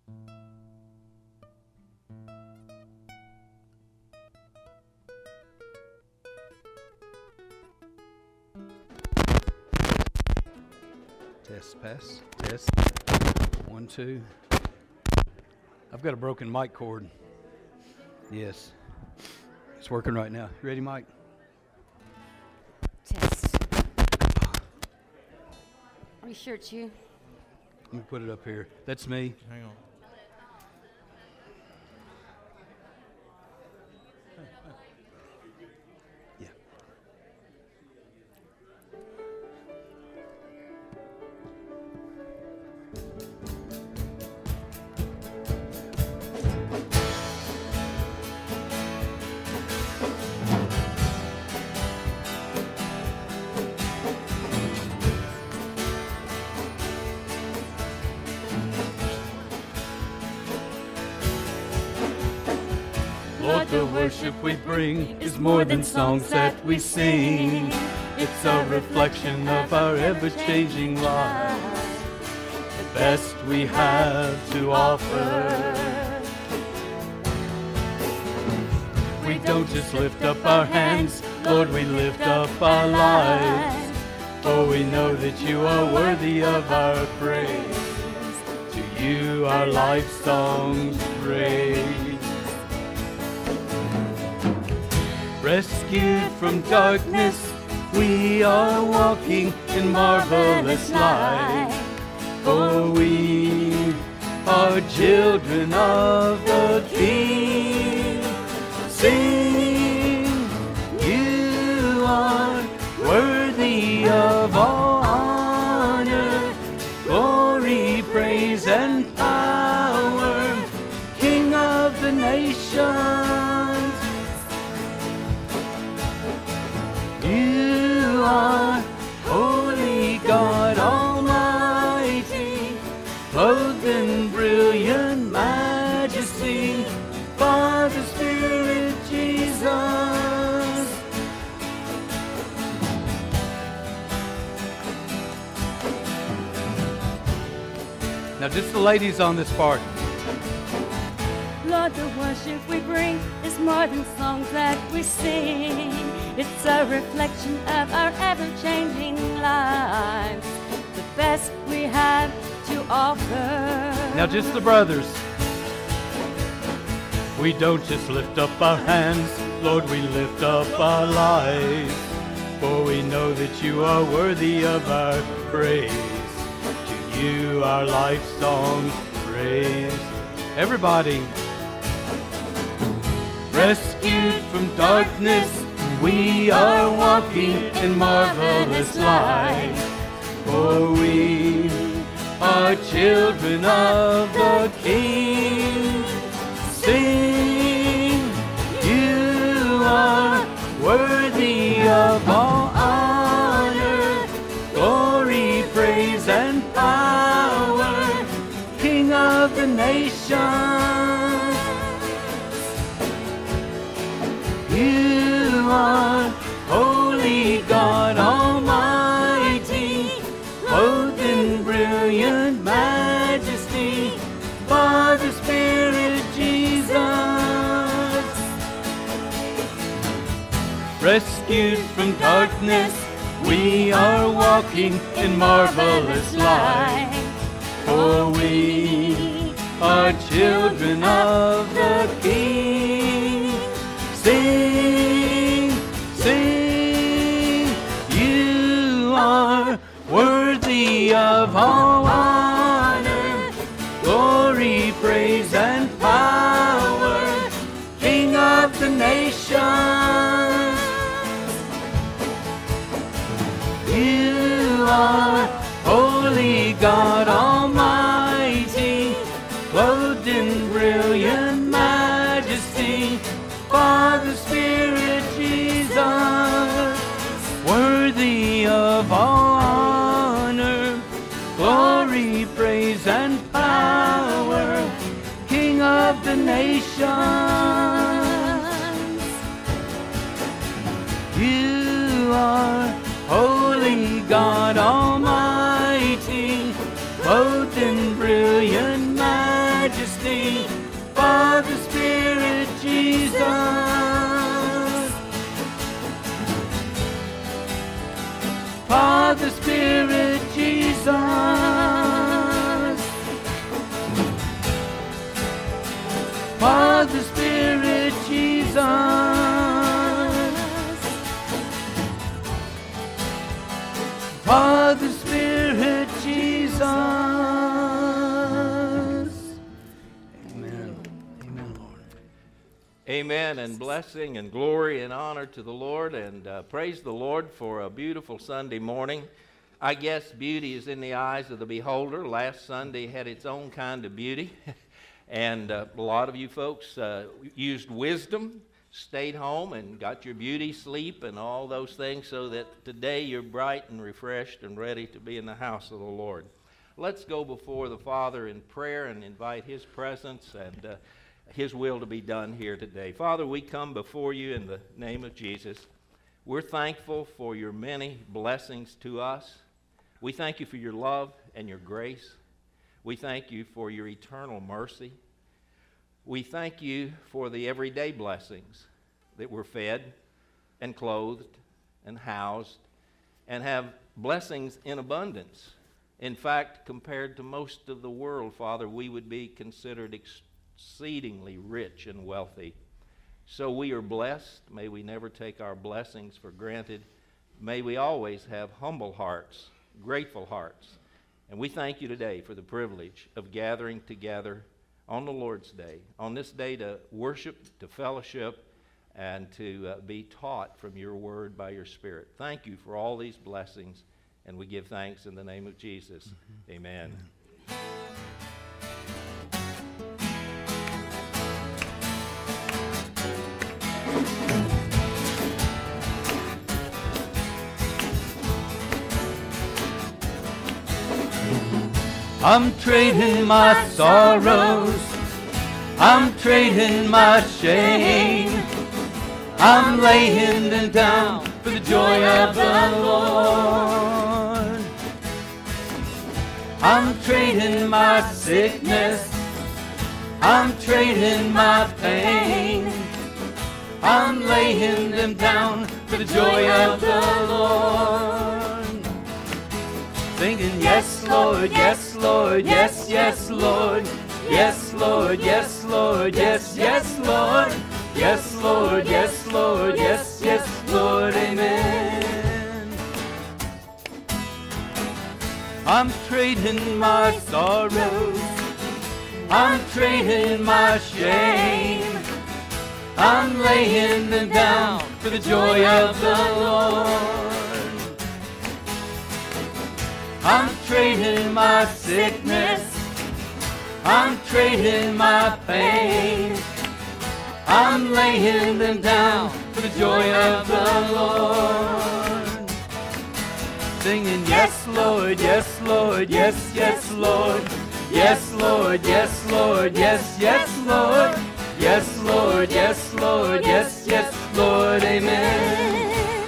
Test, pass, test. 1, 2. I've got a broken mic cord. Yes. It's working right now. You ready, Mike? Test. Are you sure it's you? Let me put it up here. That's me. Hang on. Yeah. Lord, the worship we bring is more than songs that we sing. It's a reflection of our ever-changing lives, the best we have to offer. We don't just lift up our hands, Lord, we lift up our lives. For we know that you are worthy of our praise. To you our life songs raise. Rescued from darkness, we are walking in marvelous light. For we are children of the King. Sing, you are worthy of all honor, glory, praise, and power, King of the nations. You are holy God Almighty, clothed in brilliant majesty, Father, Spirit, Jesus. Now just the ladies on this part. Lord, the worship we bring is more than songs that we sing. It's a reflection of our ever-changing lives, the best we have to offer. Now just the brothers. We don't just lift up our hands, Lord, we lift up our lives. For we know that you are worthy of our praise. To you our life songs praise. Everybody. Rescued from darkness, we are walking in marvelous light. For we are children of the King. Sing, you are worthy of all honor, glory, praise, and power, King of the nations. You are holy God Almighty, clothed in brilliant majesty, Father, Spirit, Jesus. Rescued from darkness, we are walking in marvelous light. For we are children of the King. Sing, sing, you are worthy of all honor, glory, praise, and power, King of the nations. You are holy God Almighty, clothed in brilliant majesty, Father, Spirit, Jesus, worthy of all honor, glory, praise, and power, King of the nations. You are holy God Almighty, clothed in brilliant majesty, Father, Spirit, Jesus. Father, Spirit, Jesus. Amen. Amen, Lord. Amen, and blessing and glory and honor to the Lord, and praise the Lord for a beautiful Sunday morning. I guess beauty is in the eyes of the beholder. Last Sunday had its own kind of beauty, and a lot of you folks used wisdom, stayed home and got your beauty sleep and all those things, so that today you're bright and refreshed and ready to be in the house of the Lord. Let's go before the Father in prayer and invite His presence and His will to be done here today. Father, we come before you in the name of Jesus. We're thankful for your many blessings to us. We thank you for your love and your grace. We thank you for your eternal mercy. We thank you for the everyday blessings that we're fed and clothed and housed and have blessings in abundance. In fact, compared to most of the world, Father, we would be considered exceedingly rich and wealthy. So we are blessed. May we never take our blessings for granted. May we always have humble hearts, grateful hearts. And we thank you today for the privilege of gathering together on the Lord's Day, on this day to worship, to fellowship, and to be taught from your word by your Spirit. Thank you for all these blessings, and we give thanks in the name of Jesus. Amen. I'm trading my sorrows, I'm trading my shame, I'm laying them down for the joy of the Lord. I'm trading my sickness, I'm trading my pain, I'm laying them down for the joy of the Lord. Singing, yes, Lord, yes, Lord, yes, yes, Lord, yes, Lord, yes, Lord, yes, yes, Lord, yes, Lord, yes, Lord, yes, yes, Lord, amen. I'm trading my sorrows, I'm trading my shame, I'm laying them down for the joy of the Lord. I'm trading my sickness, I'm trading my pain, I'm laying them down for the joy of the Lord. Singing, yes, Lord, yes, Lord, yes, yes, Lord, yes, Lord, yes, Lord, yes, yes, Lord, yes, Lord, yes, Lord, yes, yes, Lord, amen.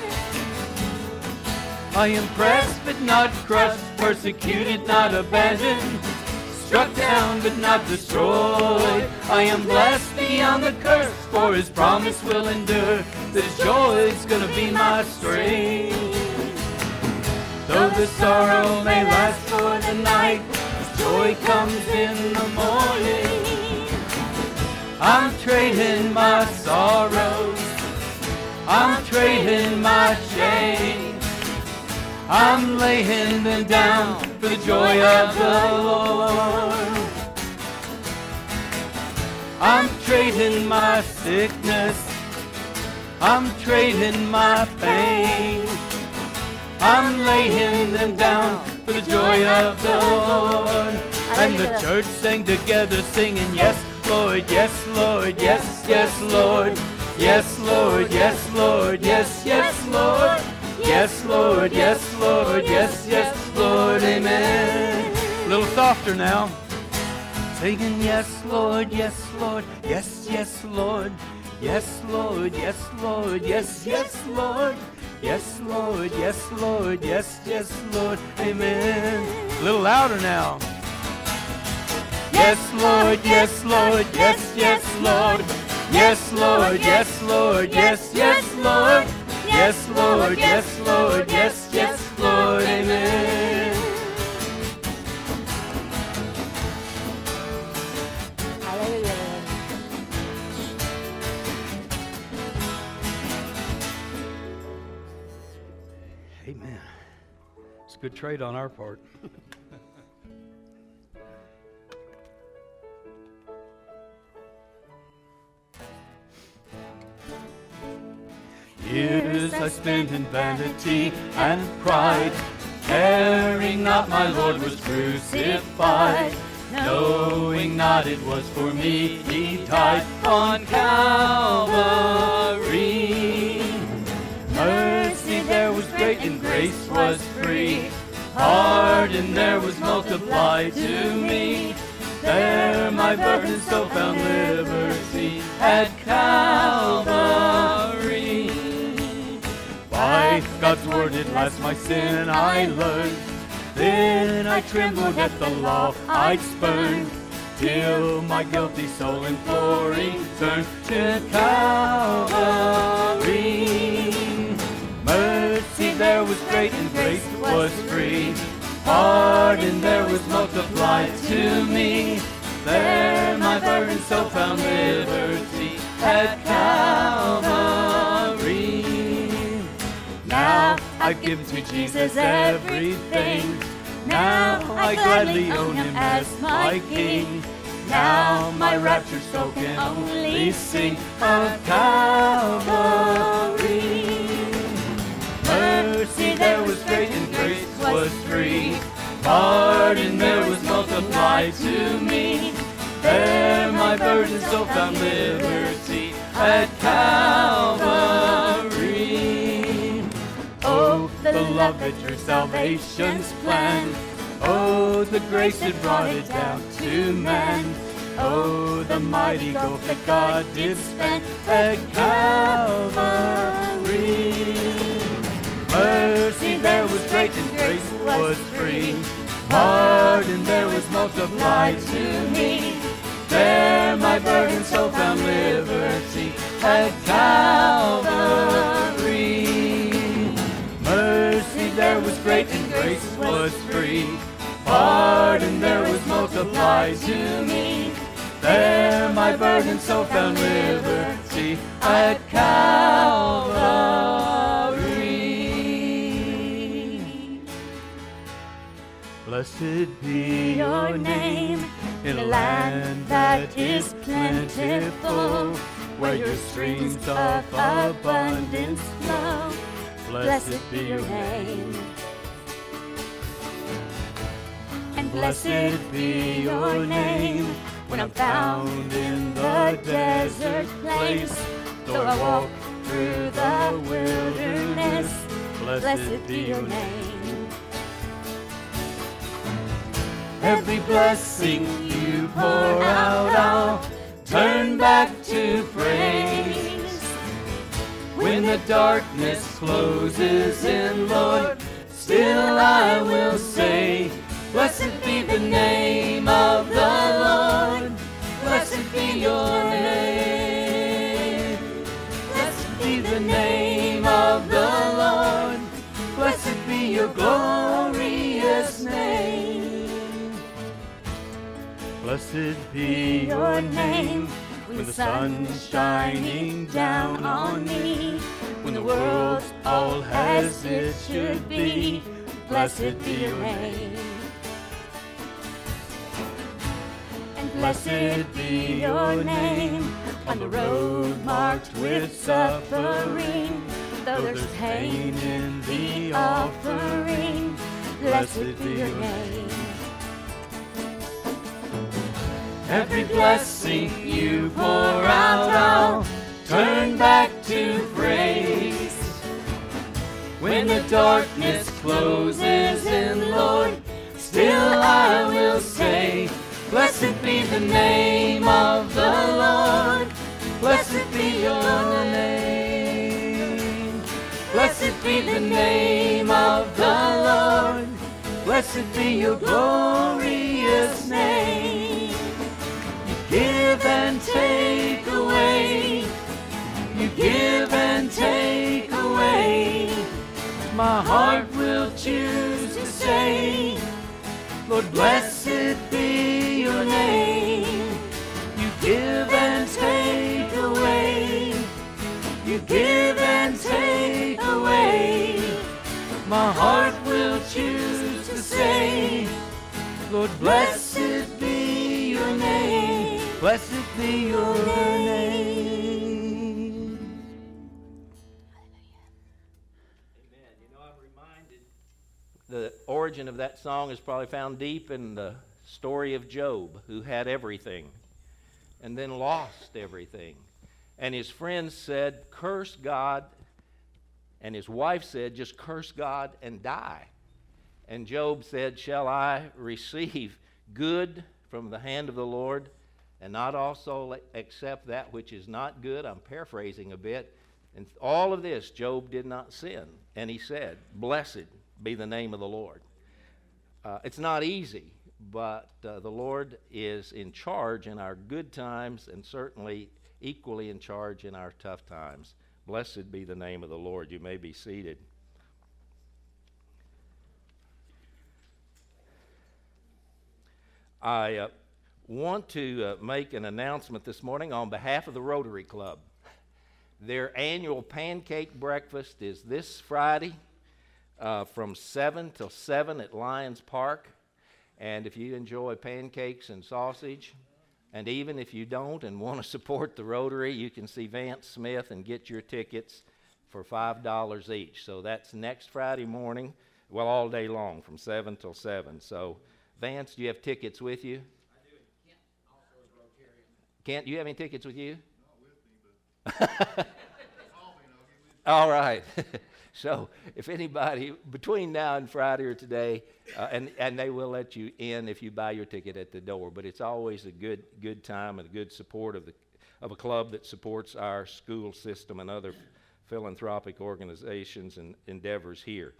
I am pressed but not crushed, persecuted, not abandoned, struck down but not destroyed. I am blessed beyond the curse, for His promise will endure. This joy is gonna be my strength. Though the sorrow may last for the night, His joy comes in the morning. I'm trading my sorrows, I'm trading my shame, I'm laying them down for the joy of the Lord. I'm trading my sickness, I'm trading my pain, I'm laying them down for the joy of the Lord. And the church sang together singing, yes, Lord, yes, Lord, yes, yes, Lord, yes, Lord, yes, Lord, yes, yes, Lord. Yes, Lord, yes, Lord, yes, yes, Lord, amen. A little softer now. Singing, yes, Lord, yes, Lord, yes, yes, Lord, yes, Lord, yes, Lord, yes, yes, Lord, yes, Lord, yes, Lord, yes, yes, Lord, amen. A little louder now. Yes, Lord, yes, Lord, yes, yes, Lord, yes, Lord, yes, Lord, yes, yes, Lord. Yes, Lord, yes, Lord, yes, yes, Lord, amen. Hallelujah. good trade on our part. Years I spent in vanity and pride, caring not my Lord was crucified, knowing not it was for me He died on Calvary. Mercy there was great and grace was free, pardon there was multiplied to me. There my burden so found liberty at Calvary. By God's word at last my sin I learned, then I trembled at the law I'd spurned, till my guilty soul imploring turned to Calvary. Mercy there was great and grace was free, pardon there was multiplied to me. There my burden so found liberty at Calvary. Now I've given to Jesus everything, now I gladly own Him as my King. Now my raptured soul can only sing of Calvary. Mercy there was great and grace was free, pardon there was multiplied to me. There my burden so found liberty at Calvary. Oh, the love that drew salvation's plan, oh, the grace that brought it down to man, oh, the mighty gulf that God did spend at Calvary. Mercy there was great and grace was free, pardon there was multiplied to me. There my burden so found liberty at Calvary. Mercy there was great and grace was free, pardon there was multiplied to me. There my burden so found liberty at Calvary. Blessed be your name in a land that is plentiful, where your streams of abundance flow. Blessed be your name. And blessed be your name when I'm found in the desert place. Though I walk through the wilderness, blessed be your name. Every blessing you pour out, I'll turn back to praise. When the darkness closes in, Lord, still I will say, blessed be the name of the Lord. Blessed be your name. Blessed be the name of the Lord. Blessed be your glorious name. Blessed be your name when the sun's shining down on me, when the world's all as it should be. Blessed be your name. And blessed be your name on the road marked with suffering, though there's pain in the offering. Blessed be your name. Every blessing you pour out, I'll turn back to praise. When the darkness closes in, Lord, still I will say, blessed be the name of the Lord. Blessed be your name. Blessed be the name of the Lord. Blessed be your glorious name. Give and take away. You give and take away. My heart will choose to say, Lord, blessed be your name. You give and take away. You give and take away. My heart will choose say, Lord, blessed be your name. Blessed be your name. Amen. You know, I'm reminded the origin of that song is probably found deep in the story of Job, who had everything and then lost everything. And his friends said, curse God. And his wife said, just curse God and die. And Job said, shall I receive good from the hand of the Lord and not also accept that which is not good? I'm paraphrasing a bit. And all of this, Job did not sin. And he said, blessed be the name of the Lord. It's not easy, but the Lord is in charge in our good times and certainly equally in charge in our tough times. Blessed be the name of the Lord. You may be seated. I want to make an announcement this morning on behalf of the Rotary Club. Their annual pancake breakfast is this Friday from 7 till 7 at Lions Park. And if you enjoy pancakes and sausage, and even if you don't and want to support the Rotary, you can see Vance Smith and get your tickets for $5 each. So that's next Friday morning, well, all day long from 7 till 7. So, Vance, do you have tickets with you? I do. Kent also is Rotarian. Kent, do you have any tickets with you? Not with me, but call me and I'll get with you. All right. So if anybody, between now and Friday or today, and they will let you in if you buy your ticket at the door, but it's always a good time and a good support of a club that supports our school system and other philanthropic organizations and endeavors here.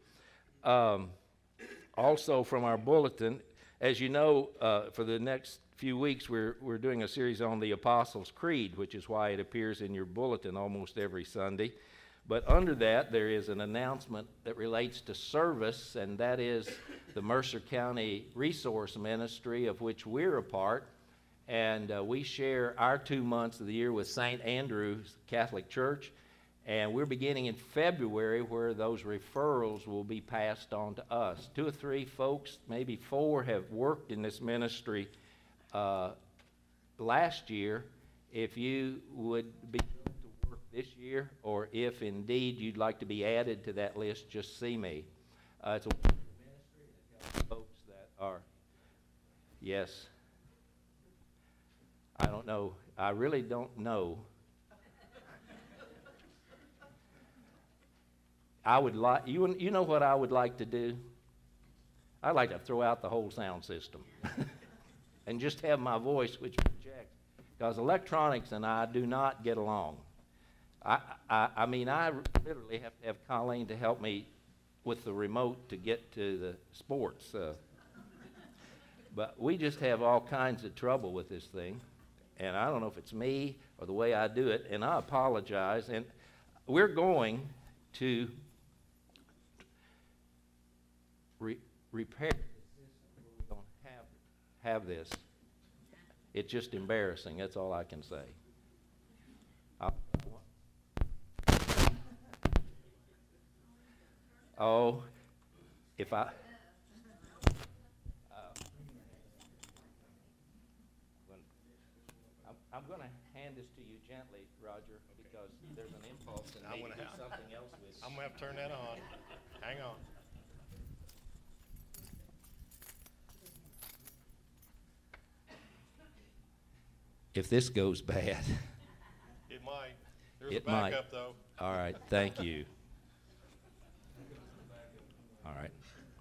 Also from our bulletin, as you know, for the next few weeks we're doing a series on the Apostles' Creed, which is why it appears in your bulletin almost every Sunday. But under that, there is an announcement that relates to service, and that is the Mercer County Resource Ministry, of which we're a part. And we share our 2 months of the year with St. Andrew's Catholic Church. And we're beginning in February, where those referrals will be passed on to us. 2 or 3 folks, maybe 4, have worked in this ministry last year. If you would be this year, or if indeed you'd like to be added to that list, just see me. It's a ministry that helps folks that are, yes. I don't know. I really don't know. I would like, you know what I would like to do? I'd like to throw out the whole sound system and just have my voice, which projects, because electronics and I do not get along. I mean, I literally have to have Colleen to help me with the remote to get to the sports. But we just have all kinds of trouble with this thing. And I don't know if it's me or the way I do it, and I apologize. And we're going to repair the system where we don't have this. It's just embarrassing. That's all I can say. Oh, if I... I'm going to hand this to you gently, Roger, because there's an impulse in me to do something else with it. I'm going to have to turn that on. Hang on. If this goes bad... It might. There's It a might. backup, though. All right, thank you. All right.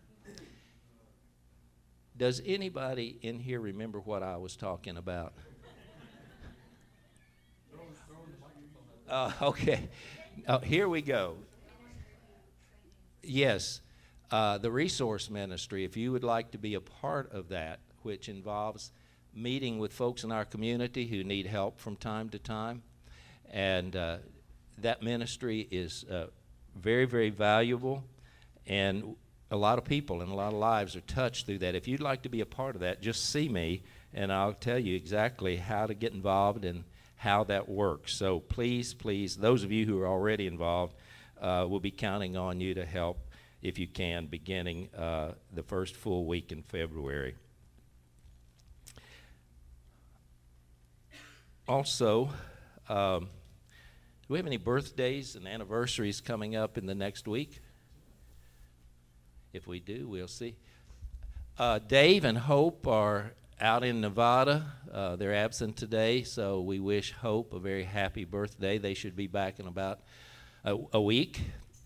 Does anybody in here remember what I was talking about? Okay. Here we go. Yes, the resource ministry, if you would like to be a part of that, which involves meeting with folks in our community who need help from time to time, and that ministry is very, very valuable, and a lot of people and a lot of lives are touched through that. If you'd like to be a part of that, just see me, and I'll tell you exactly how to get involved and how that works. So please, those of you who are already involved, we'll be counting on you to help if you can, beginning the first full week in February. Also, do we have any birthdays and anniversaries coming up in the next week? If we do, we'll see. Dave and Hope are out in Nevada. They're absent today, so we wish Hope a very happy birthday. They should be back in about a week.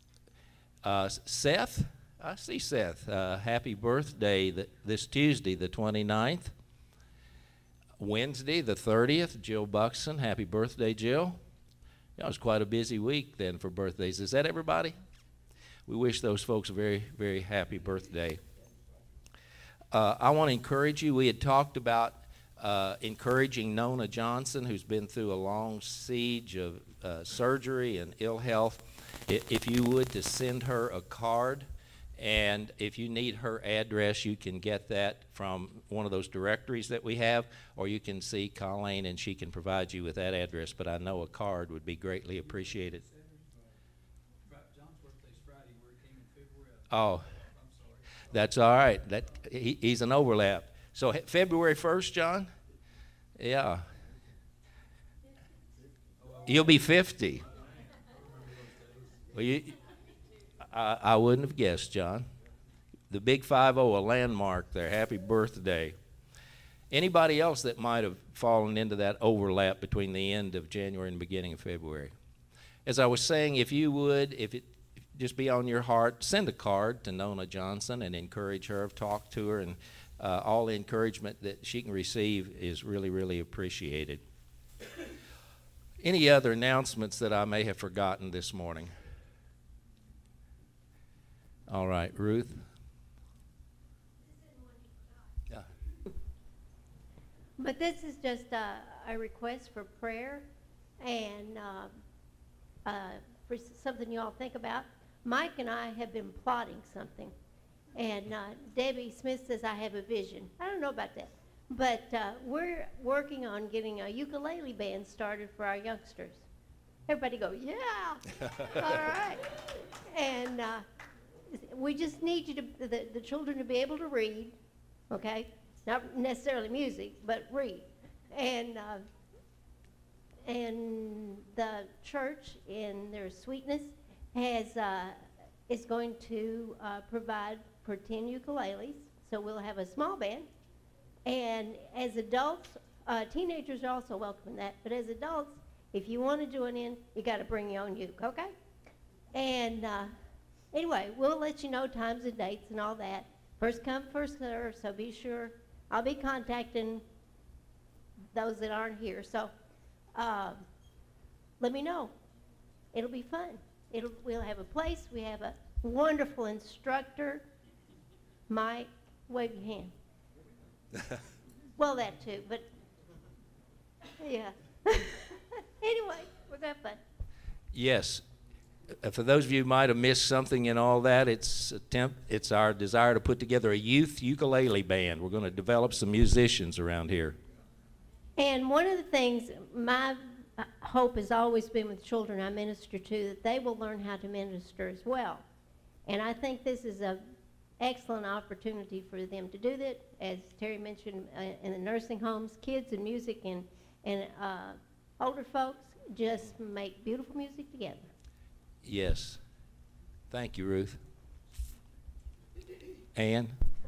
Seth, I see Seth. Happy birthday this Tuesday, the 29th. Wednesday, the 30th, Jill Buxton. Happy birthday, Jill. It was quite a busy week then for birthdays. Is that everybody? We wish those folks a very, very happy birthday. I want to encourage you. We had talked about encouraging Nona Johnson, who's been through a long siege of surgery and ill health. If you would, to send her a card. And if you need her address, you can get that from one of those directories that we have, or you can see Colleen and she can provide you with that address. But I know a card would be greatly appreciated. John's birthday's Friday, where it came in February. Oh, I'm sorry. that's all right. He's an overlap. So February 1st, John? Yeah. You'll be 50. Well, I wouldn't have guessed, John. The big 50, a landmark there. Happy birthday. Anybody else that might have fallen into that overlap between the end of January and the beginning of February? As I was saying, if you would, if it just be on your heart, send a card to Nona Johnson and encourage her, talk to her, and all the encouragement that she can receive is really, really appreciated. Any other announcements that I may have forgotten this morning? All right, Ruth. Yeah. But this is just a request for prayer and for something you all think about. Mike and I have been plotting something, and Debbie Smith says I have a vision. I don't know about that, but we're working on getting a ukulele band started for our youngsters. Everybody go, yeah! All right. And we just need you to, the children to be able to read, okay? Not necessarily music, but read. And the church, in their sweetness, is going to provide for 10 ukuleles. So we'll have a small band. And as adults, teenagers are also welcome in that. But as adults, if you want to join in, you got to bring your own uke, okay? And anyway, we'll let you know times and dates and all that. First come, first serve, so be sure. I'll be contacting those that aren't here. So let me know. It'll be fun. We'll have a place. We have a wonderful instructor. Mike, wave your hand. Well, that too, but yeah. Anyway, we're going to have fun. Yes. For those of you who might have missed something in all that, it's our desire to put together a youth ukulele band. We're going to develop some musicians around here. And one of the things, my hope has always been with children I minister to, that they will learn how to minister as well. And I think this is an excellent opportunity for them to do that. As Terry mentioned, in the nursing homes, kids and music and older folks just make beautiful music together. Yes. Thank you, Ruth. Ann?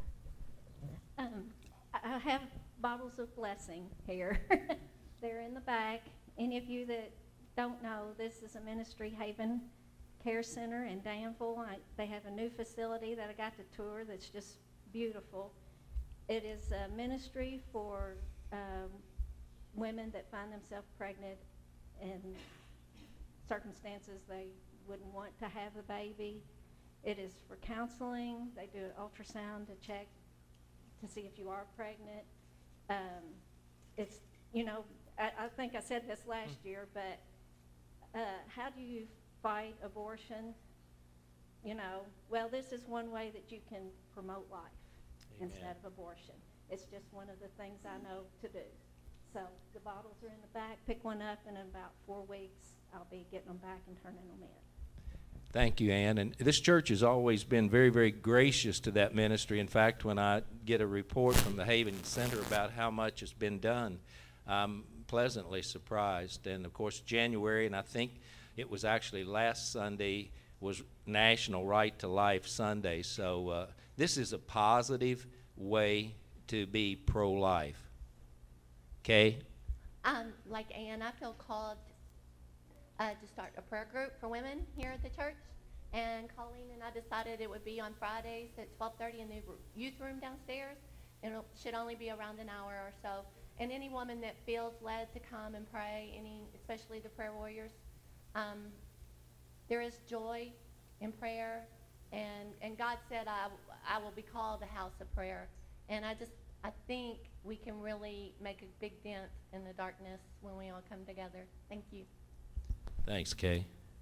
I have bottles of blessing here. They're in the back. Any of you that don't know, this is a Ministry Haven Care Center in Danville. They have a new facility that I got to tour that's just beautiful. It is a ministry for women that find themselves pregnant in circumstances they wouldn't want to have a baby. It is for counseling. They do an ultrasound to check to see if you are pregnant. It's, I think I said this last year, but how do you fight abortion? Well, this is one way that you can promote life. Amen. Instead of abortion. It's just one of the things I know to do. So the bottles are in the back. Pick one up, and in about 4 weeks, I'll be getting them back and turning them in. Thank you, Ann. And this church has always been very, very gracious to that ministry. In fact, when I get a report from the Haven Center about how much has been done, I'm pleasantly surprised. And, of course, January, and I think it was actually last Sunday, was National Right to Life Sunday. So this is a positive way to be pro-life. Okay? Like Ann, I feel called to start a prayer group for women here at the church. And Colleen and I decided it would be on Fridays at 12:30 in the youth room downstairs. It should only be around an hour or so. And any woman that feels led to come and pray, especially the prayer warriors, there is joy in prayer. And God said, I will be called the house of prayer. And I think we can really make a big dent in the darkness when we all come together. Thank you. Thanks, Kay.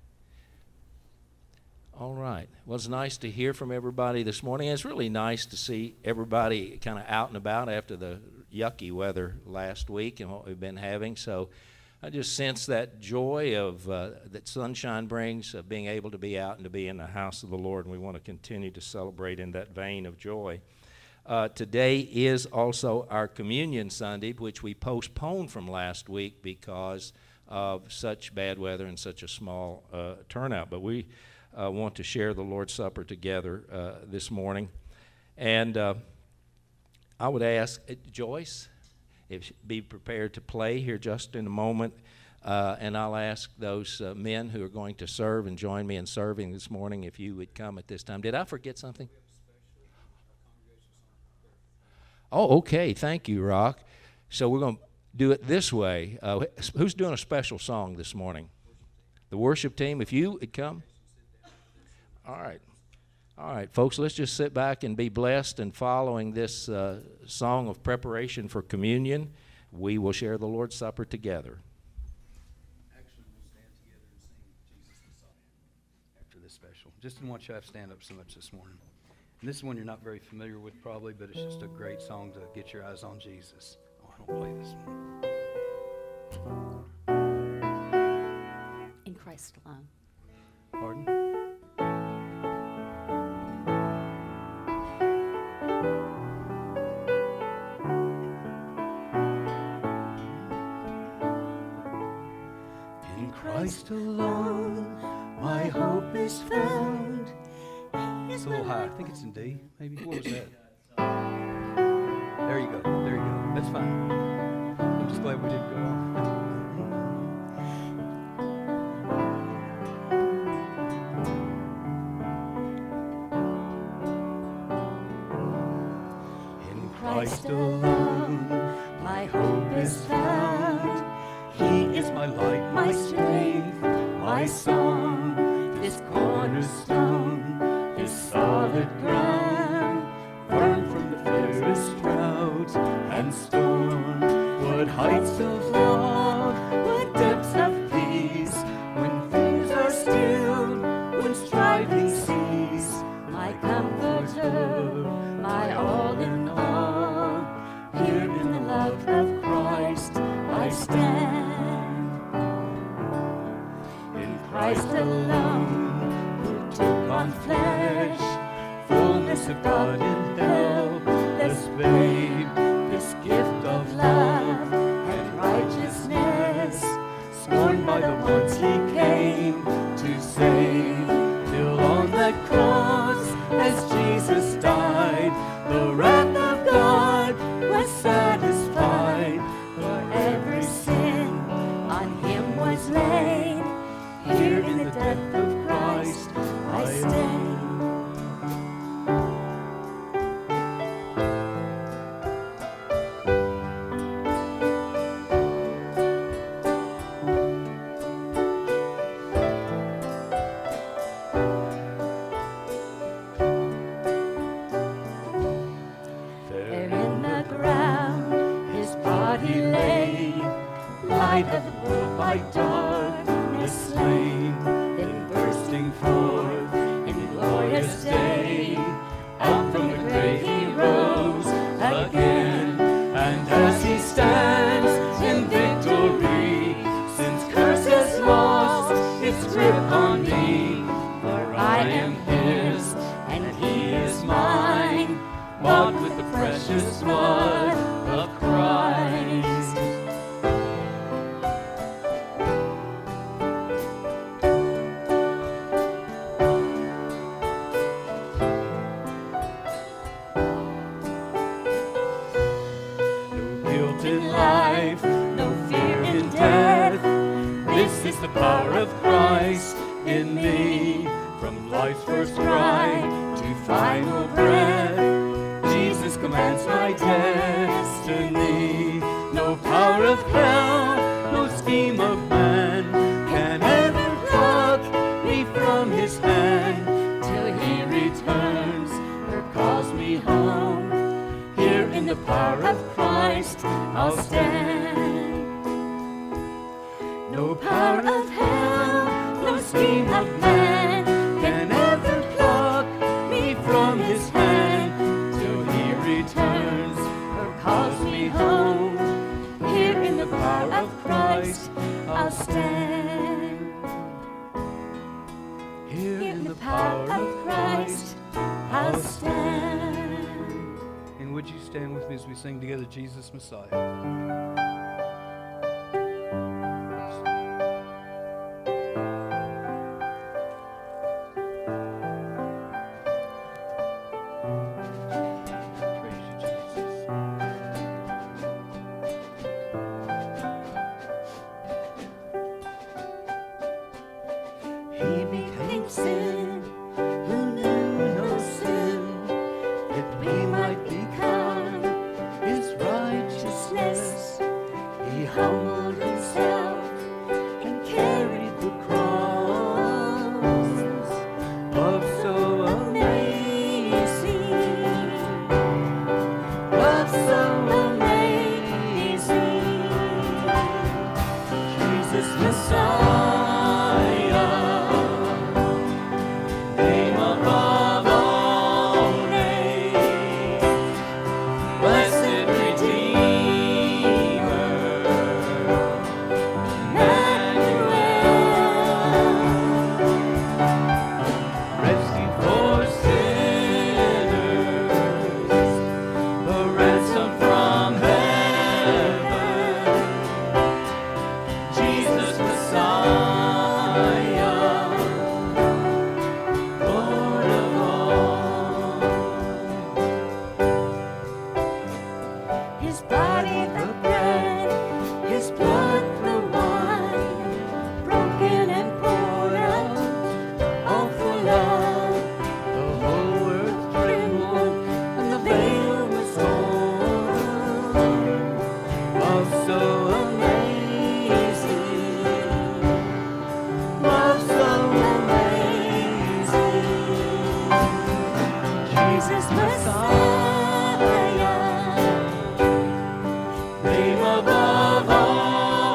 All right. Well, it's nice to hear from everybody this morning. It's really nice to see everybody kind of out and about after the yucky weather last week and what we've been having. So I just sense that joy of that sunshine brings, of being able to be out and to be in the house of the Lord, and we want to continue to celebrate in that vein of joy. Today is also our Communion Sunday, which we postponed from last week because of such bad weather and such a small turnout. But we want to share the Lord's Supper together this morning. And I would ask Joyce, if she'd be prepared to play here just in a moment. And I'll ask those men who are going to serve and join me in serving this morning if you would come at this time. Did I forget something? Oh, okay. Thank you, Rock. So we're going to do it this way. Who's doing a special song this morning? The worship team, if you would come. All right. All right, folks, let's just sit back and be blessed. And following this song of preparation for communion, we will share the Lord's Supper together. Actually, we'll stand together and sing Jesus Messiah after this special. Just didn't want you to have to stand up so much this morning. And this is one you're not very familiar with probably, but it's just a great song to get your eyes on Jesus. Oh, I don't play this one. In Christ alone. Pardon? In Christ alone, my hope is found. It's a little high. I think it's in D, maybe. What was that? There you go. There you go. That's fine. I'm just glad we didn't go off. In Christ alone, my hope is found. He is my light, my strength, my song, this cornerstone, this solid ground, firm from the fairest drought and storm. What heights of love, what depths of peace, when fears are stilled, when striving cease. My comforter, my all in all, here in the love of Christ I stand. In Christ alone, who took on flesh, fullness of God in helpless babe, this gift of love and righteousness, scorned by the ones he came to save, till on that cross, as Jesus died, the wrath of God was satisfied, for every sin on him was laid. Here in the death of Christ I stand. There in the ground his body lay, light of the world by darkness slain, then bursting forth in glorious day, out from the grave he rose again, and as he stands in victory, since curse has lost its grip on me, for the power of Christ in me. From life's first cry to final breath, Jesus commands my destiny. No power of hell, no scheme of man can ever pluck me from his hand till he returns or calls me home. Here in the power of Christ I'll stand. No power of hell, no scheme of man can ever pluck me from his hand till he returns or calls me home. Here in the power of Christ I'll stand. Here in the power of Christ I'll stand. And would you stand with me as we sing together, Jesus Messiah? He became sin who knew no sin, that we might become his righteousness. He humbled himself and carried the cross. Love so amazing, love so amazing. Jesus Messiah, his body the bread, his blood the wine, broken and poured out, all for love. The whole earth trembled and the veil was torn. Love so amazing, love so amazing. Jesus Messiah, name above all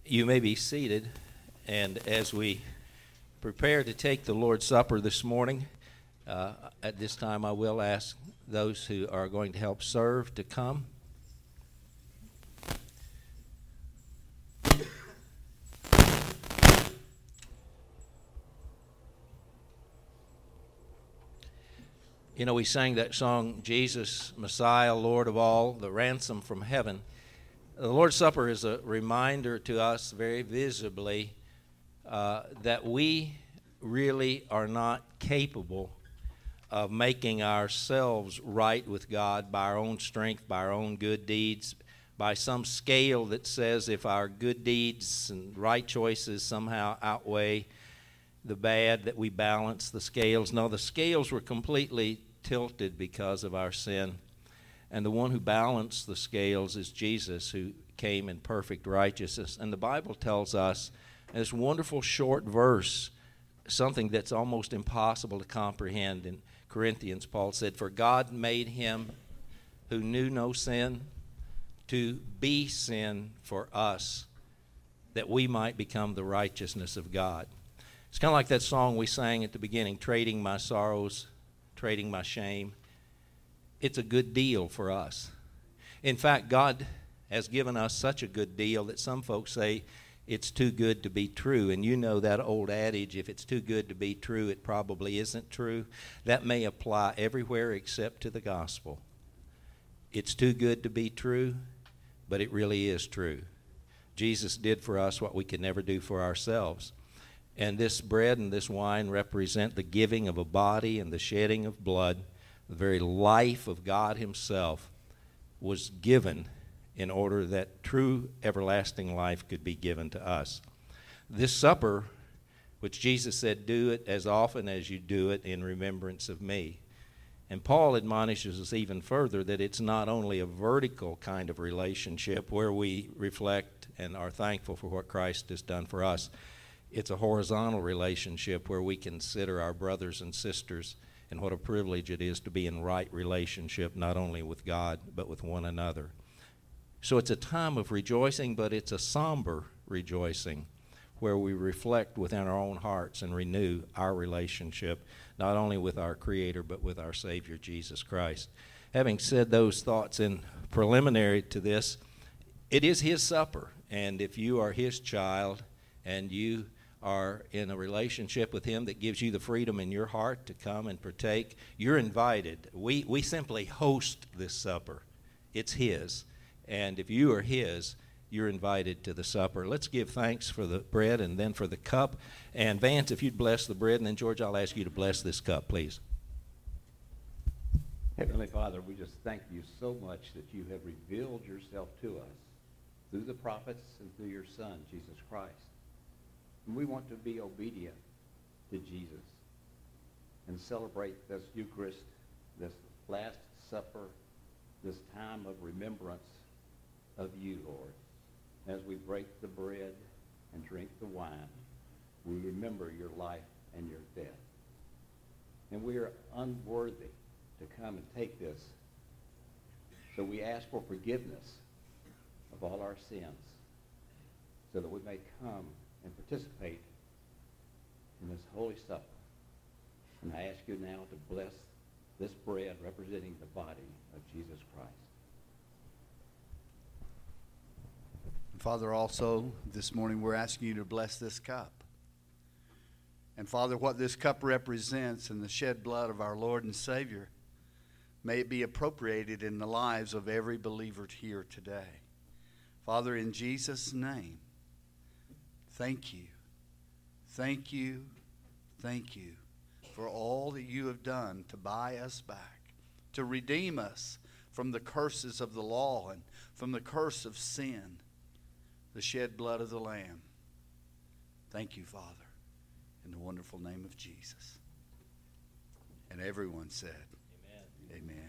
You may be seated, and as we prepare to take the Lord's Supper this morning, at this time I will ask those who are going to help serve to come. You know, we sang that song, Jesus, Messiah, Lord of all, the ransom from heaven. The Lord's Supper is a reminder to us very visibly that we really are not capable of making ourselves right with God by our own strength, by our own good deeds, by some scale that says if our good deeds and right choices somehow outweigh the bad, that we balance the scales. No, the scales were completely tilted because of our sin. And the one who balanced the scales is Jesus, who came in perfect righteousness. And the Bible tells us in this wonderful short verse something that's almost impossible to comprehend. In Corinthians, Paul said, "For God made him who knew no sin to be sin for us, that we might become the righteousness of God." It's kind of like that song we sang at the beginning, trading my sorrows, trading my shame. It's a good deal for us. In fact, God has given us such a good deal that some folks say it's too good to be true. And you know that old adage, if it's too good to be true, it probably isn't true. That may apply everywhere except to the gospel. It's too good to be true, but it really is true. Jesus did for us what we could never do for ourselves. And this bread and this wine represent the giving of a body and the shedding of blood. The very life of God himself was given in order that true everlasting life could be given to us. This supper, which Jesus said, "Do it as often as you do it in remembrance of me." And Paul admonishes us even further that it's not only a vertical kind of relationship where we reflect and are thankful for what Christ has done for us. It's a horizontal relationship where we consider our brothers and sisters and what a privilege it is to be in right relationship, not only with God, but with one another. So it's a time of rejoicing, but it's a somber rejoicing where we reflect within our own hearts and renew our relationship, not only with our Creator, but with our Savior, Jesus Christ. Having said those thoughts in preliminary to this, it is His supper, and if you are His child and you are in a relationship with Him that gives you the freedom in your heart to come and partake, you're invited. We simply host this supper. It's His. And if you are His, you're invited to the supper. Let's give thanks for the bread and then for the cup. And Vance, if you'd bless the bread, and then George, I'll ask you to bless this cup, please. Heavenly Father, we just thank you so much that you have revealed yourself to us through the prophets and through your Son, Jesus Christ. And we want to be obedient to Jesus and celebrate this Eucharist, this Last Supper, this time of remembrance of you, Lord. As we break the bread and drink the wine, we remember your life and your death. And we are unworthy to come and take this. So we ask for forgiveness of all our sins so that we may come and participate in this Holy Supper. And I ask you now to bless this bread representing the body of Jesus Christ. Father, also this morning we're asking you to bless this cup. And Father, what this cup represents in the shed blood of our Lord and Savior, may it be appropriated in the lives of every believer here today. Father, in Jesus' name, thank you, thank you, thank you for all that you have done to buy us back, to redeem us from the curses of the law and from the curse of sin, the shed blood of the Lamb. Thank you, Father, in the wonderful name of Jesus. And everyone said, Amen. Amen.